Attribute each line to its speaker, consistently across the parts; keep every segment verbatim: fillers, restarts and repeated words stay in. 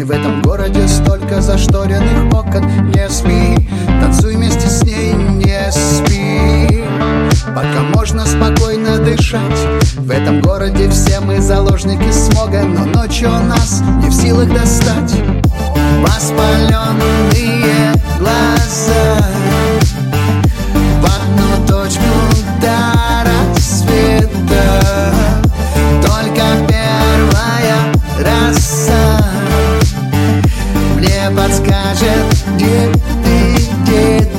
Speaker 1: В этом городе столько зашторенных окон. Не спи, танцуй вместе с ней, не спи, пока можно спокойно дышать. В этом городе все мы заложники смога, но ночью нас не в силах достать. Воспаленные глаза в одну точку до рассвета. Только первая роса мне подскажет, где ты, где ты.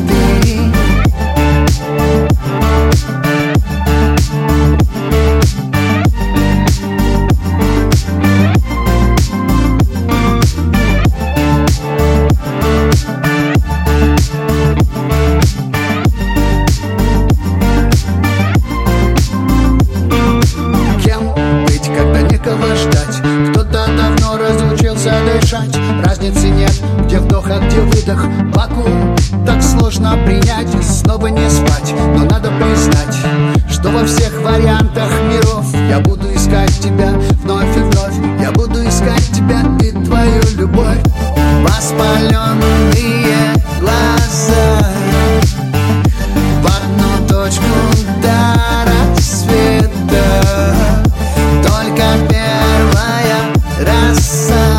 Speaker 1: Кто-то давно разучился дышать. Разницы нет, где вдох, а где выдох. Вакуум так сложно принять. Снова не спать, но надо признать, что во всех вариантах миров я буду искать тебя вновь и вновь. Я буду искать тебя и твою любовь. Воспаленные глаза в одну точку до рассвета. Только первая роса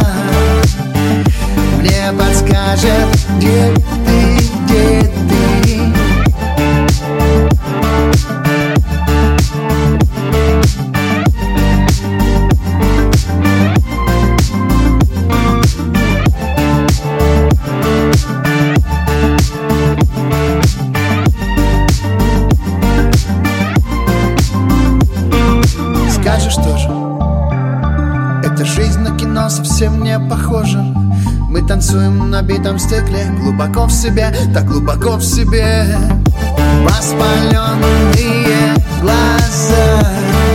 Speaker 1: мне подскажет, где ты, где ты. Скажешь тоже, эта жизнь на кино совсем не похожа. Мы танцуем на битом стекле, глубоко в себе, так глубоко в себе. Воспаленные глаза